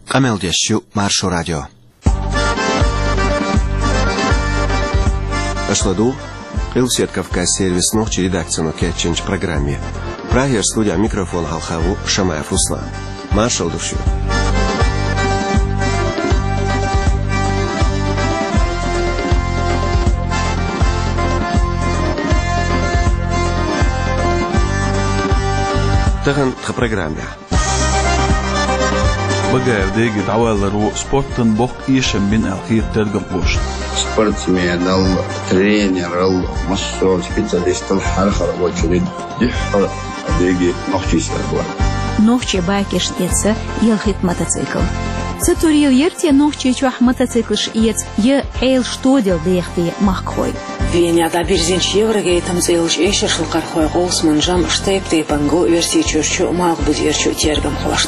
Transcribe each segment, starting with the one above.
Qameldeshu Marsho Radio. Ашладу, Илсет Кавказ сервис ногчи редакцию кетченч программе. Прагер студия микрофон Халхаву Шамаев Руслан. Маршал душу. Таган в программе. بقى ديجي تعوالرو سبورتن بوق إيشن من الخير ترجم بوش. سبورتسمين الترينر المسؤول سبيشاليست الحركة والجريد يحر ديجي نوختي سرقوا. نوختي باكش تيتسا يلخيت موتوцикл. Цитурил ерте нохчи чуах мотоциклш иец е эйл штодел дехти маххой. Веня да бирзинч еврогей там зейлш эшершл кархой голсман жам штейпте панго версии чурчу маг будерчу тергам хлаш.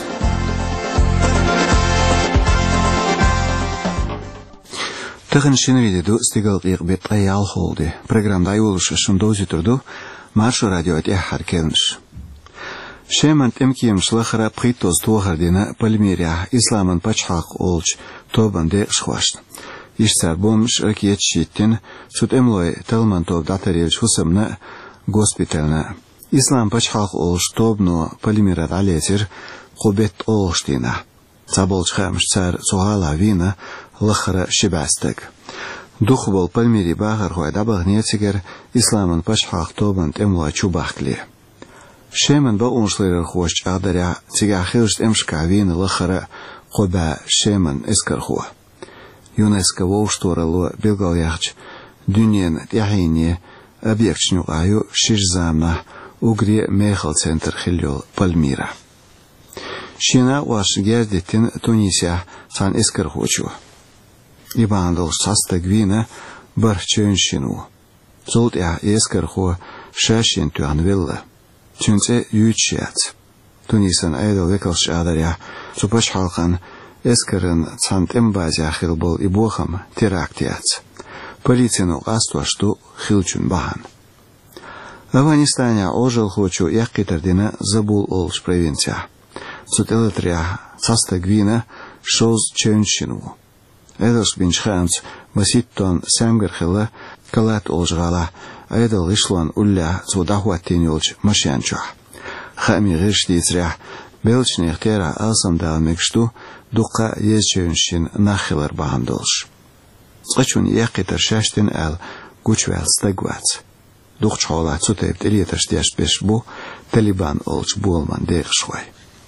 Тагын шинвидеду стигал ирбет аял холди. Программда юлуш шундози турду Маршо радио эт харкенш. Шемант эмкием шлахара притоз туахардина Пальмирия исламан пачхак олч тобанде шхвашт. Ишцар бомш ракиетшиттин сут эмлой талман тоб датаревич хусамна госпитальна. Ислам пачхак олч тобно Пальмират алезер кубет олштина. Заболч хамш цар цугала вина лахара шибастек. Дух бол Пальмири багар хой дабагнецигер исламан пачхак тобан эмлой чубахкли. Шеман ба оншлер хош адаря цигахирст эмшкавин лахара коба шеман эскархуа. ЮНЕСКО волшторало белгаляхч дюнен яхине объектшню аю шижзамна угре мехал центр хилёл Пальмира. Шина ваш гердитин Тунисия сан эскархучу. Ибандал састагвина барчөншину. Золт я эскарху шашин туанвилла. Тюнце ючиац. Тунисан айдал векалш адаря цупаш халкан эскарен цант эмбази ахилбол и бохам терактиац. Полицину аствашту хилчун бахан. Афганистане ожил хочу якитардина забул олш провинция. Цутелатрия цастагвина шоз чөншину. Эдос бинчханц маситтон самгархила калат олжгала айдал ишлан улля цудахуаттин олч машянчу. Хами гиштицря белчних тера алсамдал мекшту дука езчөншин нахилар бахандолш. Цачун якитар шаштин ал гучвал стагвац. Духчхола цутеп элиташтяш бешбу Талибан олч болман дегшвай.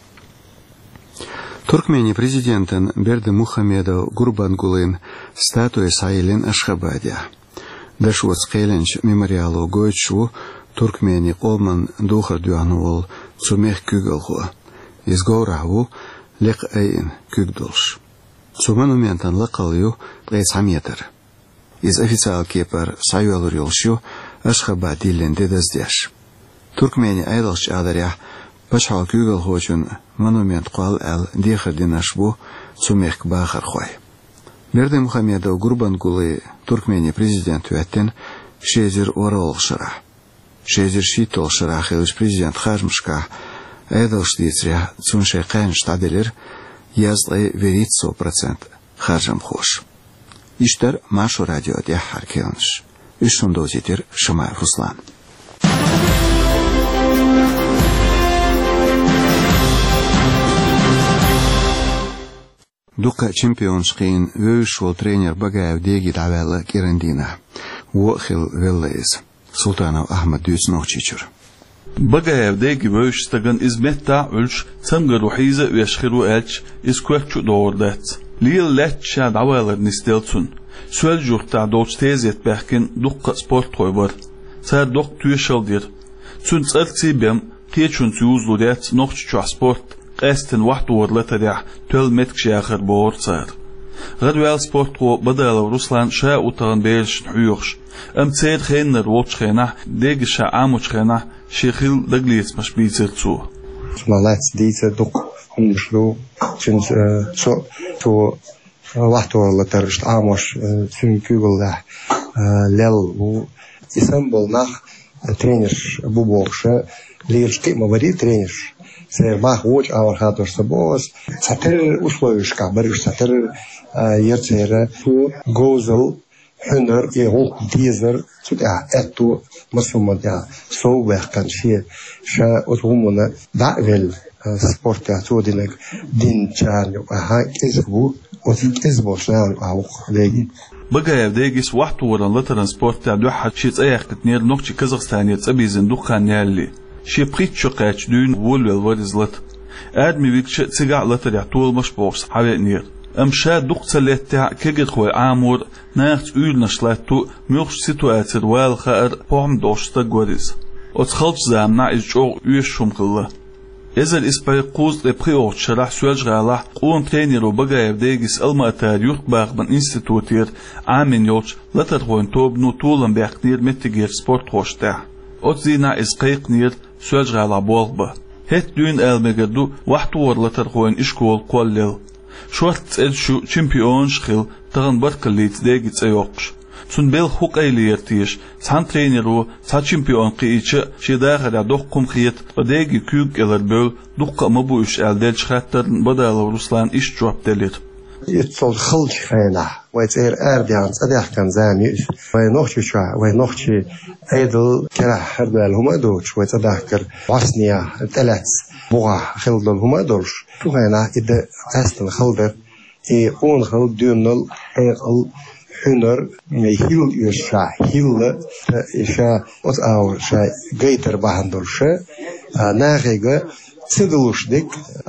Туркмени президентен Берди Мухамедов Гурбангулын статуя Сайлин Ашхабадия. Дашуц Кейленч мемориалу Гойчу Туркмени Колман Духар Дюануол Цумех Кюгелхуа. Из Гоураху Лек Эйн Кюгдолш. Цу монументан лакалью Плейцаметр. Из официал кепар Сайуалурилшу Ашхабадилен Дедаздеш. Туркмени Айдалш Адаря Пачхал Кюгелхучун монумент қал әл дехардин ашбу цумех бахар хой. Берди Мухамедов Гурбангулы Туркмени президент уәттен шезір орал шыра. Шезір шитол шыра хеліш президент Хажмшка әдал штицря цуншай қайын штабелер язлай верит 100% Хажам хош. Иштер Маршо радио дяхар келіш. Ишундозитер Шамаев Руслан. Дука чемпионшкин вöшвол тренер Багаев деги давала Кирандина. Уохил Веллез. Султанов Ахмад Дюс Нохчичур. Багаев деги вöшстаган изметта ульш цамга рухиза вешхиру элч исквекчу доордат. Лил летча давалар нистелцун. Сөл журта доч тезет бахкин дукка спорт койбар. Сар док түйшалдир. Цун цалци бем кечун цюзлудат нохчичу спорт. قاستن واحد ورلتا دع تل متكش آخر بور صار غدوال سبورت قو بدل روسلان شاء وطغن بيلش نحيوخش تسيد خينر ووتش خينه ديگ شاء عاموش خينه شيخيل دقليت مش بيزر تسو مالات ديتا دوك همشلو تنس تو واحد ورلتا رشت عاموش تن كيغل ده لل و اسمبل نخ тренер бубокша лиршки мавари тренер سير ما خوش أول خاطر سبوس ساتر أسلوش كبر ساتر يرتير تو جوزل هنر يهون ديزر تدا أتو مسلم دا سوبر كان شيء شا أتومنا دعول سبورت أتودينك دين جان وها كذبو وكذبو شنو أو لقي بقى يبدأيس واحد ورا لترانسبورت تاع دوحة شيء تأيخ كتنير نوكش كازاخستان تبي زندوق خانيالي شيء بقيت شقاش دون والورزلت آدمي بيكش تسجع لتر يعطول مش بوكس حبيت نير أمشى دوق سلات تاع كجد خوي عامور ناخت أول نشلاتو ميوش سيتواتر والخير بوم دوشتا جوريز أتخلط زامنا إجو يشوم كله إذا الإسبايقوز لبقيوت شرح سواج غالح قوم ترينيرو بقى يبدأيس المأتار يخباق من إنستيتوتير عامين يوش لترغوين توبنو طولا بيقنير متجير سبورت خوشتاح أتزينا إسقايق نير سواج غالح بولبا هيت دون المجدو وحطور لترغوين إشكول قولل شوات تسأل شو چمبيون شخيل تغن بركليت داقيت أيوقش سن بيل خوك ايليرتيش سان ترينيرو سا چمبيون قييش شي داخل دوقكم خيط وداقي كيوك إلر بول دوقا مبوش ألدال شخاتر بدالو روسلان إش جواب دلير يتصل خلش خينا ويتير أرديان صديق كان زاني وينوخشي شوى وينوخشي أيضل كرا حردوال هما دوش ويتذكر واسنيا تلاتس بوغا خلدل هما دوش خينا إذا أستن خلدر اون خلد دونل حيقل هنر هيل يشا هيل يشا أت أو شا جيتر بهندل شا ناقيقة تدلوش ديك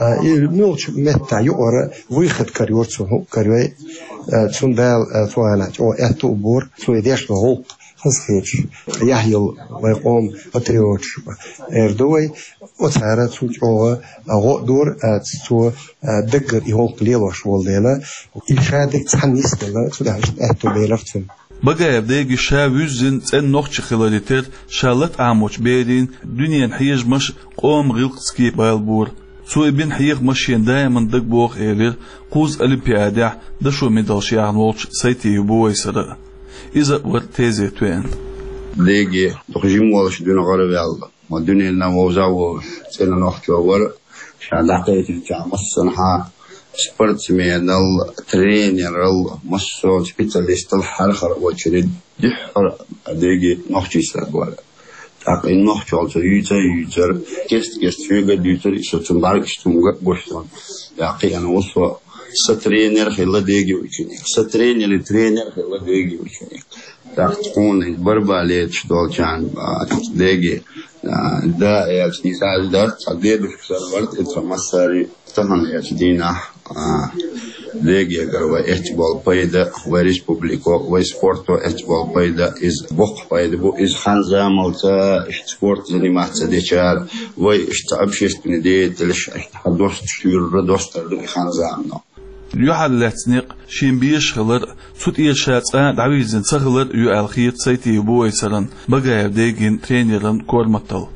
ملش متى يقرأ ويخد كريور سو كريور تون دال توانا أو أتو بور سو يديش بهوق خسخيش يحيل ويقوم أتريوش إردوي وتعرض سو أو دور سو دقر يهوق ليلوش والديلا إشادك تحنيس دلا سو ده أتو بيلفتن بقى يبدأ شا وزن تن نوخش خلاليتر شالت عموش بيدين دنيا حيج مش قوم غلقسكي بالبور سو ابن حيق مشين دايما دق بوغ إيلير قوز أولمبيادع دشو ميدالش يعني وولش سيتي يبوي سرق إذا ورتيزي توين ليجي تخجيم والش دون غربي الله ودنيا لنا وزاو سينا نوخش وور شان دقيت جا مصنحا سبورتسمين الترينر المسؤول سبيشاليست الحرخر وشريد دحر ديجي نوخشي سرقولا تاقين نوخشي also يوزر كيست فيغا يوزر يسوتن بارك اشتموغا بوشتون ياقي أنا وصوا سترينر خلا ديجي وشنيك سترينر ترينر خلا ديجي وشنيك تاقون برباليت شدول كان ديجي دا يعني ساعد دا صديق سرورت اترمساري تهن يجدينا ليجي أقرب إحتبال بيدا وريسبوبليكو وسبورتو إحتبال بيدا إز بق بيدا بو إز خانزا مالتا إحتسبورت زي ما تديشار وي إحتابشيش بنديت لش إحتحدوست شير ردوست ردو خانزا منو يوحل لاتنيق شين بيش خلر سوت إيرشات دعويزن سخلر يو الخيط سيتي يبوي سرن بقى يبديجين ترينيرن كورمتل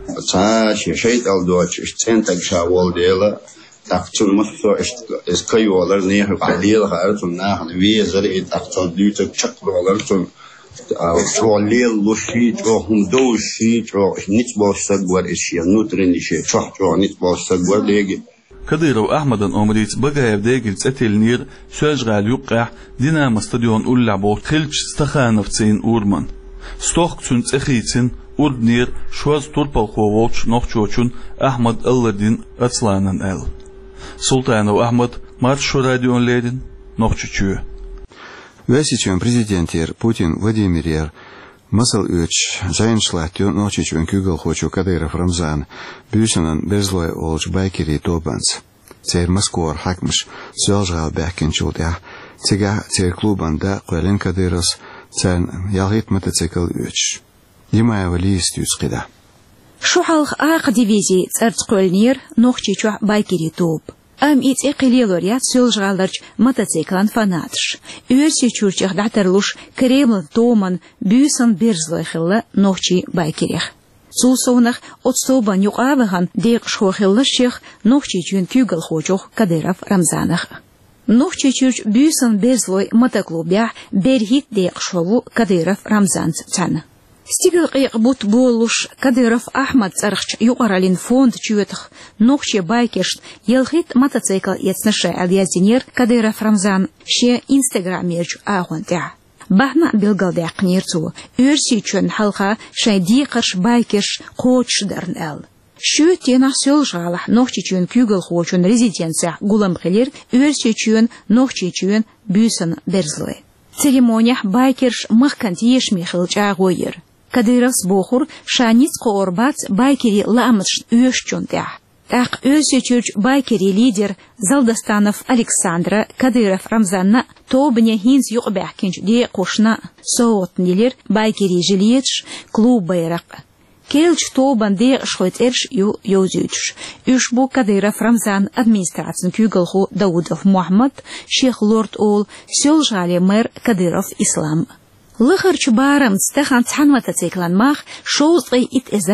شيء الدوتش إحتسنتك شاول ديلا تقتل مصر إسكايولر نيه قليل خارطن ناه نبيزر تقتل ديتك شكلولرتن توليل لوشي تروهم دوشي تروح نتباش سجور إشياء نوترين إشياء تروح نتباش سجور ليجي كديرو أحمد أمريت بقى يبدأ تأتيل نير سوشغال يوقع دينام استاديون أولع بو خلش استخانفتين أورمان ستوخ تنت أخيتين أوردنير شواز طربال خووالش نوخشوشون أحمد اللدين أتلانن أل Султанов Ахмад, Маршо радион Ледин, Нохчучу. Весичен президентер Путин Владимир Масал Üç, Жайншлатю Нохчучун Күгел Хочу Кадыров Рамзан, Бюсенен Безлой Олж Байкери Тобанс. Цер Москвар Хакмш, Сёлжгал Бәкенчулдя, Цер клубанда Куэлен Кадырос, Цер Ялгит мотоцикл Üç. Димаева Лист Юцкида. شوحالخ آق ديفيزي ترتقلنير نوخشيشوح بايكيري توب إيت إقليلوريات سيلجغالرج متوسيكلان فاناتش أورسي تشورشيخ دعترلوش كريمل تومن بيوسن بيرزلخيلا نوخشي بايكيريخ سوسونخ أتستوبان يقابهن ديق شوخيلشيخ نوخشي جون كيوغل خوجوخ كديرف رمزانخ نوخشي تشورش بيوسن بيرزلوي متكلوبيح بيرهيت ديق شوغو كديرف رمزانت تان Стигл قيقبوت بولوش كديرف أحمد أرخش يقرالين فوند تشوتخ نوخشي بايكشت يلخيت мотоцикл يتنشى اليازينير كديرف رمزان شي إنستغرام يرج آغوان تاع بحنا بيلغل داق نيرتو أرسي چون حلقة شاي ديقرش بايكش قوتش درن أل شو تينах سول شغالح نوخشي چون كيوغل خوچون резиденция гулам خلير أرسي چون نوخشي چون بيسن берзлой церемониях байкерш махкант ешми хылч агойер Кадыров бохур шаниц коорбац байкери ламыш өшчонтях. Так өсечүч байкери лидер Залдастанов Александра Кадыров Рамзанна тобне хинз юqбахкинч де кошна соотнилер байкери жилетш клуб байрак. Келч тобан де шхойтерш ю йозюч. Ушбу Кадыров Рамзан администрациян кюгалху Даудов Мухаммад Шейх Лорд Ол сёлжали мэр Кадыров Ислам. Лыхарч барам стахан цхан мотоциклан мах $1000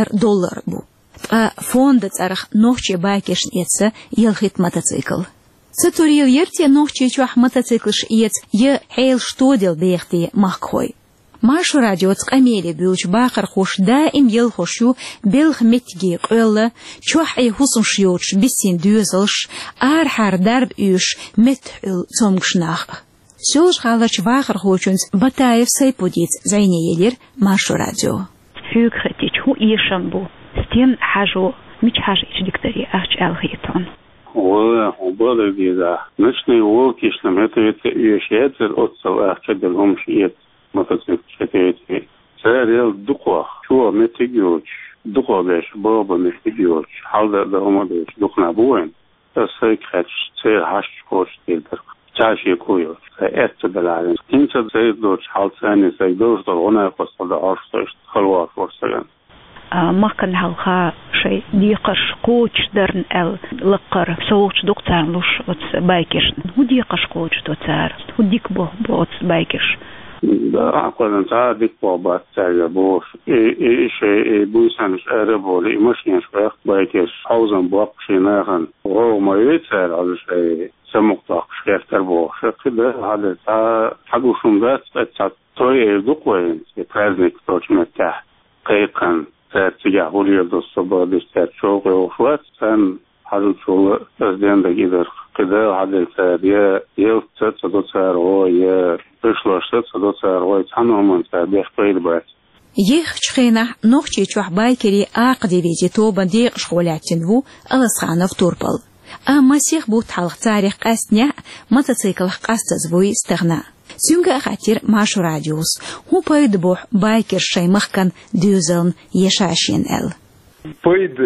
бу. Фонд царах нохче байкешн етса елхит мотоцикл. Цатурил ерте нохче чуах мотоциклш ет е хейл штодел бехти махкой. Машу радиоц камели бюлч бахар хош да им ел хошу белх метги qölle чуах ай хусун шьоч бисин дюзелш ар хар дарб үш метл цомгшнах. Сёж халач вахар хочунс Батаев сайпудит зайнеелер Машу радио. Фюгхетич ху ишамбу. Стен хажу мич хажич диктори арч алхитон. Ола обода гиза. Ночные волки шлемет ешецер отцел арчадел хомшиет мотоцикл четети. Царел духох. Чуа метигиоч. Духовеш баба метигиоч. Халда да омадеш духна буен. Тасайкач цер хаш кош тилдер. Чаши куйоч. Эсте даларин. Инца зейдоч халцани зейдоч да она костада арштош халвар форсаган. مكان هالخا شيء ديقش قوتش درن لقر سوتش دكتور لوش وتس بايكش وديقش قوتش دوتار وديك بو بوتس بايكش دا أقول أنت ديك بو باتسايا بوش إيش بويسانش أربولي مشينش وقت بايكش حوزن بوقشي ناخن وهو ما يتسال على شيء سمقطع شكر بوش كده هذا تا حقو شمدات تا توي دوكوين праздник точно قيقن ترتجع ولي الصبا بسترشوق وفوات سن حدو شو أزدين دقيدر كده عدل تابيا يوتت صدوتار ويا بشلاشت صدوتار ويا تحنو من تابيا خطير بات يخ شخينا نوخشي چوح بايكري آقدي بيزي توبا ديق شغولاتين وو أغسخانة في توربل مسيح بوت حلق تاريخ قاسنيا мотоцикл قاستز وي استغنى سيونغا خاتير ماشو راديوس هو بايد بوح بايكر شاي مخكن ديوزلن يشاشين ال بايد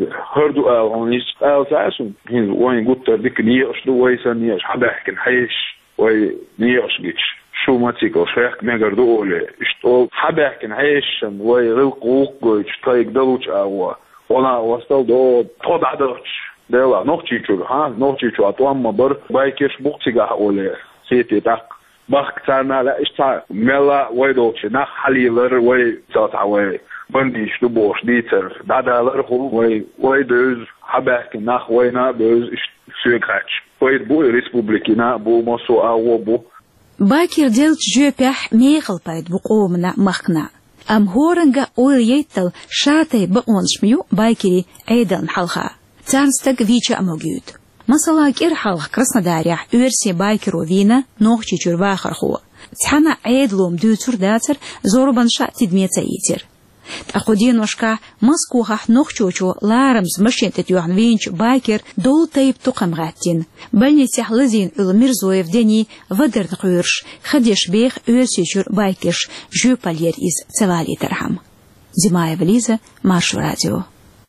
هردو عنيش ساسون وين قلت ديك نيش دو ويسان نيش حباحكن حيش وي نيش جيش شو موتوسيكل شيخ ميغردو اولي اشتول حباحكن حيش وي رلقوق جيش تايق دلوش اوا وانا وصل دو طبع دلوش دلا نوخشيچو ها نوخشيچو اتوام بر بايكش بوختيغا اولي سيتي داك باخ تاعنا لا اشتا ملا ويدوش ناخ حليلر وي تاع وي بنديش دو بوش ديتر دادالر هو وي دوز حباك ناخ وينا دوز سويكاتش وي بو ريسبوبليكينا بو موسو او بو باكر ديلت جوبح ميغل بايد بقومنا مخنا ام هورنغا اويتل شاتي بقونشميو بايكري ايدن حلخا تانستك فيتشا موجود مثلا كير حلق Краснодарях أرسي بايكرو فينا نوخشي جرباخر خو تحنا عيدلوم دوتر داتر زوربان شا تدميتا يتر تأخدين وشكا مسكو خح نوخشوشو لارمز مشين تتيوحن وينش بايكر دول تايب تقم غاتين بلني تحلزين المرزويف ديني ودر تقيرش خديش بيخ أرسي جر بايكش جو بالير إز تسوالي ترحم زمايا بليزة ماشو راديو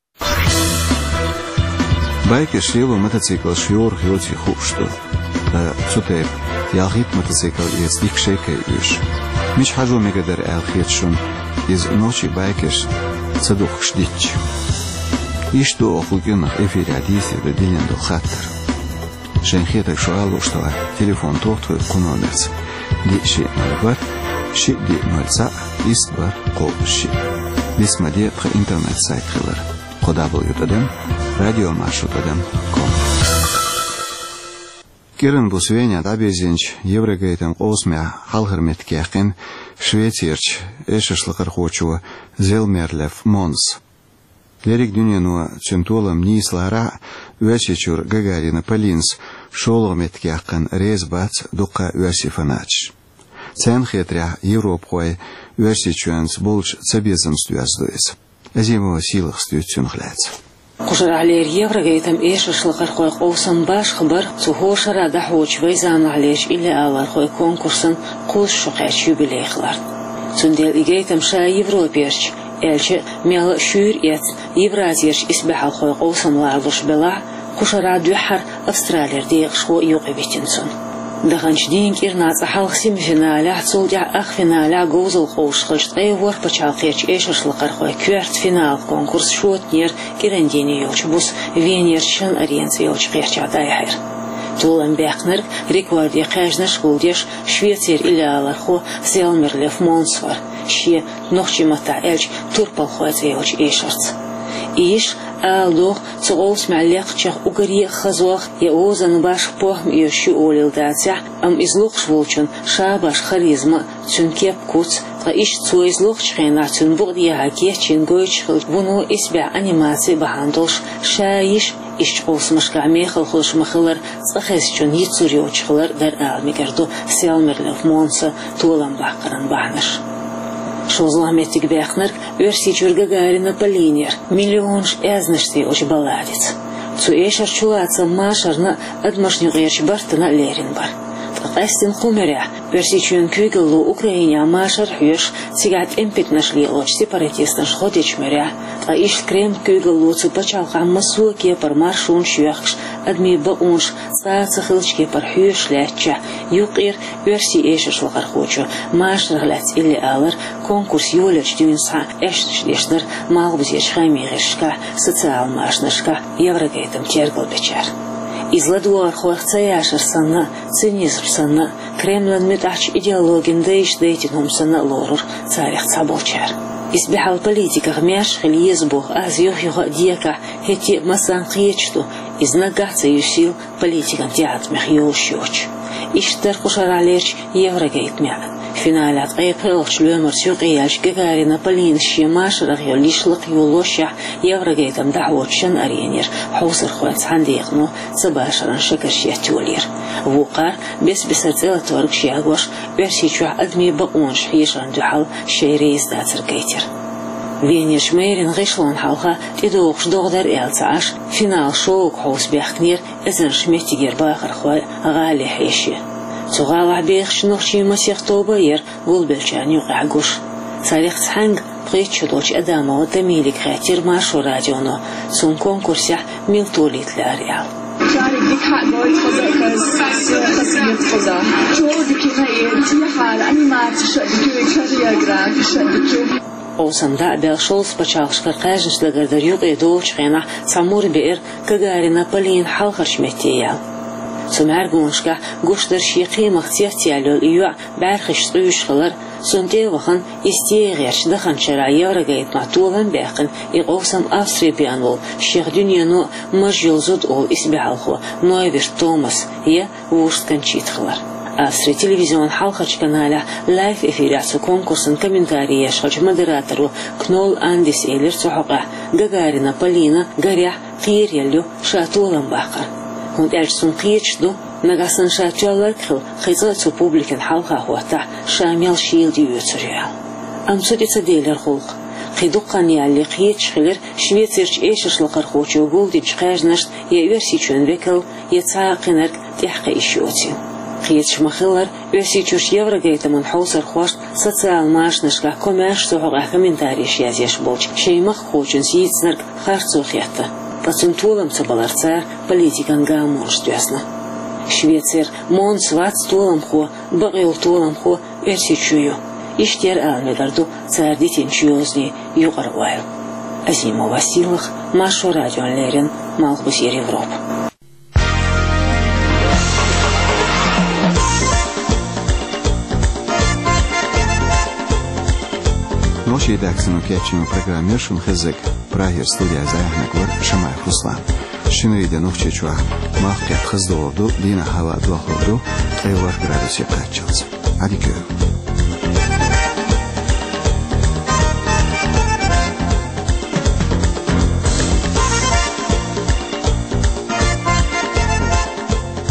Байки шилу мотоцикл шьор хёти хушто. Цутеп ялхит мотоцикл из дик шейка юш. Мич хажу мегадер алхит шун из ночи байкиш цадух шдич. Ишто охугенах эфире адиси да дилендо хаттер. Шенхета шуалу штала телефон тохту куномерц. Ди ши малбар ши ди мальца истбар колши. Дисмаде про интернет сайт хилер. www.radiomashut.com Кирен бусвеня дабезинч еврегейтен осмя халхерметкехин Швейцарч эшешлыкар хочуа Зелмерлев Монс. Лерик дюнену центолам нислара Уэсичур Гагарина Полинс шолометкехин резбац дука Уэсифанач. Ценхетря Европхой Уэсичуэнс болч цабезамстуяздуэс. Азимова силах стюцюнхляц. قشر على اليفرق يتم إيش الشلقر خوي قوسن باش خبر تهوش راد حوش ويزان عليش إلا أول خوي كونكورسن قوس شقاش يبلي خلر تندل إجيتم شاي يفروبيرش إلش ميل شور يت يبرازيرش إسبح خوي قوسن واردوش بلا قشر عاد يحر أستراليا ديق شو يوقفتنسون دغنش دينك إرناز حلق سيمفينالا حصولجع فينالا جوزل خوش خشت أيور بتشالقيش إيش الشلقر خوي كوارت فينال كونكورس شوت نير كيرنديني يوش بوس فينير شن أرينز يوش قيرش عدايحير طولن بيقنر ريكواردي قاجنش قولديش شويتير إلا على خو زيلمرلف مونسفر شي نوخشي متع إلج توربال خوات يوش إيشرت إيش آلوخ تغوص معلق تشخ أقري خزوخ يأوزن باش بوهم يوشي أوليل داتع أم إزلوخ شولشن شاباش خريزما تنكيب كوت غايش تو إزلوخ شخينا تنبغدي هاكيه تنقويش خلج بونو إسبع أنيماتي بهاندوش شايش إشتغوص مشكع ميخل خوش مخلر تخيسشون يتسوريوش خلر در آلمي كردو سيالمرلف مونسا طولن باقرن بعنش شوزلا متك بيخنر ورسي جورجا غارينا بالينير مليونش ازنشتي اوش بالاديت تو ايشر شواتsa ماشرنا ادمشني غيرش بارتنا ليرين بار قاستن قمرع ورسي جون كوغلو اوكرانيا ماشر حيش سيغات امبتنش ليلوش سيباراتيستن شخوديش مرع ايش كريم كوغلو تبچالقا مسوكي بر مارشون شيخش ادمي باونش ساعه خلشكي بر حيش لاتچا يقير ورسي ايشر شلقر خوچو ماشر غلات اللي الر كونكورس يولش دينسا اشتش ديشنر مالبزيش خاميغشكا социал машнышка еврогейтам тергал бечар изладуар хуахцаяшер санна цинизм санна Кремлен метач идеологин дейш дейтинум санна лорур царих цаболчар избихал политика гмяш хлиезбух азюх юга диека хети масан қиечту изнагаться юсил политикам театмех юшюч иштер кушаралерч еврогейтмя فينالات قيبلش لومر سوقياش جاغارينا بالين شيماش رغيو ليشلق يولوشع يغرقيتم دعوت شن أرينير حوصر خوات عنديقنو سباشران شكر شياتولير وقار بس بسرتيلا تورك شياغوش برسيشوع أدمي بقونش حيشان دوحال شيريز داتر كيتر فينير شميرين غيشلان حالها تدوغش دوغدر إلتعاش فينال شوق حوص بيحكنير إذن شميتيجير باخر خوال غالي حيشي تغالع بيخش نوشي مسيح توباير والبلشان يقعقوش صاريخ تحنق بغيت شدوش أدامة ودميلك خاتير مارشو راديونو سون كونكورسيح ميل طوليت لأريال شارك ديك حق بويت خزاكز خسيت خزا شو ديكي غير تيحال أنيمات شدكي كاريا غراك شدكي أوسم دا بيلشولس بچالش كرقاجنش لغردريوق يدوش خينا سامور بئر كغارينا بالين حلقرش متيال سمعرقونشكا قوشدر شيقي مختيختيالو إيوع بارخش طيوش خلر سنتي وخن استيغيرش دخن شرايا رقايت معطولن باقن إقوسم أفسري بيانول شيخ دنيانو مجيل زود أول إسبيعالخو نويبر توماس هي ووشت كنشيت خلر أفسري تلفزيون حلقة كنالا لايف إفيراتسو كونكورسن كومنتاريا شخج مدراترو كنول أنديس إيلر سحقه غاغارينا بالينا غاريح قير يلو شاتولن باقر كنت أجسون قيتشدو نغاسن شاتيالر كل خيزاتو بوبليكن حلقة هوتا شاميال شيلدي يوتريال أمسودي تديلر خلق قيدوقان يالي قيتش خلر شويترش إيشش لقر خوچو قولدي جخاجنشت يأورسي چون بكل يتساقنرك تحقي إشيوتين قيتش مخلر أورسي يورغيتا من حوصر خوشت социал машнышка كوماش سوحوغا كومنتاريش يازيش بولش شيمخ خوچن سيتسنرك خارцو خياتا Пацентулам цабаларцар политикан гамонш тюсна. Швейцар мон сват стулам хо, багил тулам хо, эрсичую. Иштер алмегарду цардитин чуёзни югарвайл. Азимова силах Машу радион лерин Малхбусир Европ. Ноши даксину кечину программершун хезек Прагер студия Заяхнагор Шамаев Руслан. Шинрийде нухчечва махкет хыздоорду, дина хава дуахорду, 3 градус yakачылсы. Hadi görün.